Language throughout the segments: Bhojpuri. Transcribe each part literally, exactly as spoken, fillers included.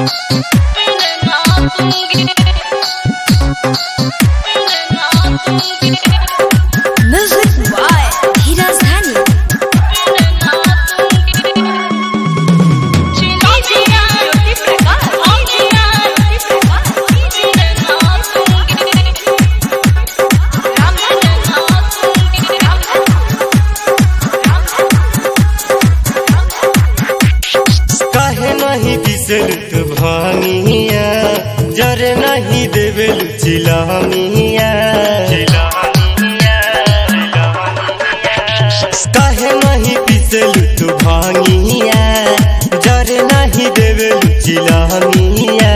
तू भानिया जरे नहीं देवेल चिलामिया काहे नहीं पिसेल तू भानिया जरे नहीं देवेल चिलामिया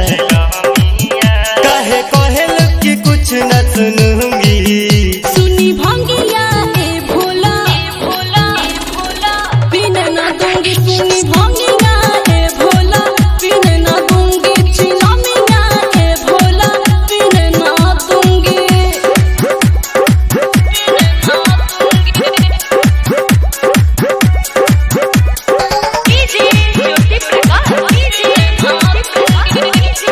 काहे कहेल कि कुछ न सुनूंगी सुनी भांगिया ए भोला ए भोला ए भोला पीने ना दूंगी सुनी भांगिया ए भोला पीने ना दूंगी चिलामिया ए भोला पीने ना दूंगी पीने ना दूंगी डीजे ज्योति प्रकाश डीजे ज्योति प्रकाश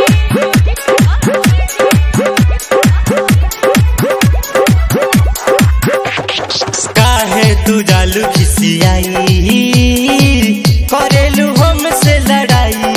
काहे तू जालू खिसियाई करेलू हमसे लड़ाई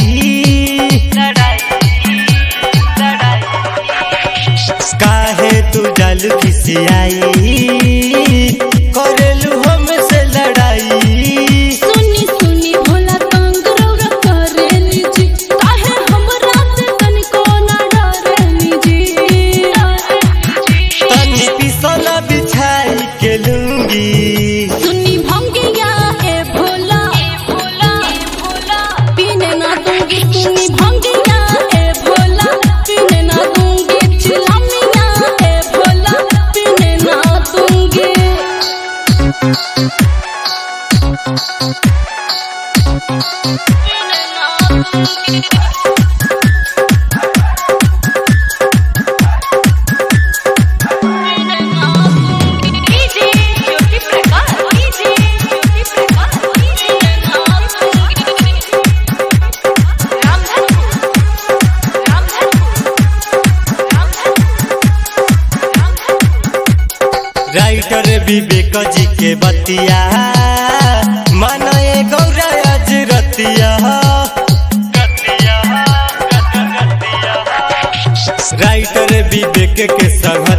काहे तू जालू खिसियाई करेलू हमसे लड़ाई सुनी सुनी भोला तंग रौरा करेली जी काहे हमरा से तनिको ना डरेली जी तनी पिसला बिछाई के लूंगी सुनी भांगिया ए भोला ए भोला ए भोला पीने ना दूंगी सुनी भांगिया ए भोला पीने ना दूंगी चिलामिया ए भोला पीने ना दूंगी पीने ना दूंगी DJ Jyoti Prakash DJ Jyoti Prakash DJ Ramdhan Ramdhan Ramdhan writer Vivek ji के बतिया मानए गौरा आज रतिया राइटर विवेक के संग